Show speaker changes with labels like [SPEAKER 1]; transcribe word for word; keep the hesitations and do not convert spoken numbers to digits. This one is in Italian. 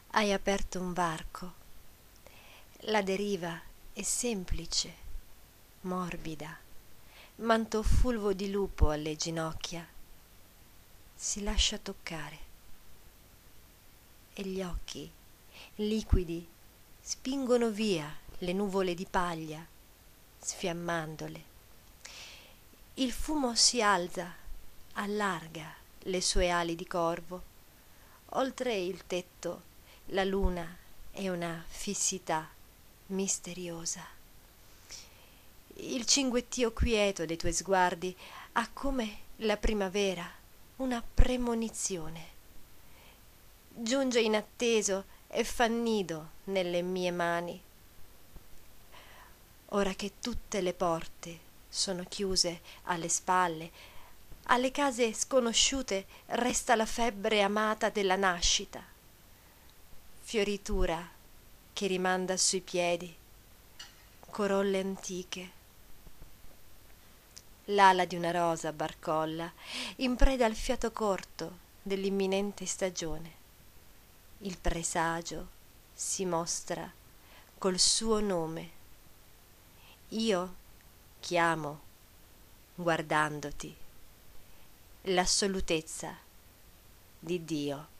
[SPEAKER 1] Hai aperto un varco. La deriva è semplice, morbida, manto fulvo di lupo alle ginocchia. Si lascia toccare. E gli occhi, liquidi, spingono via le nuvole di paglia, sfiammandole. Il fumo si alza, allarga le sue ali di corvo. Oltre il tetto la luna è una fissità misteriosa. Il cinguettio quieto dei tuoi sguardi ha come la primavera una premonizione. Giunge inatteso e fa nido nelle mie mani. Ora che tutte le porte sono chiuse alle spalle, alle case sconosciute resta la febbre amata della nascita, fioritura che rimanda sui piedi, corolle antiche. L'ala di una rosa barcolla in preda al fiato corto dell'imminente stagione. Il presagio si mostra col suo nome. Io chiamo, guardandoti, l'assolutezza di Dio.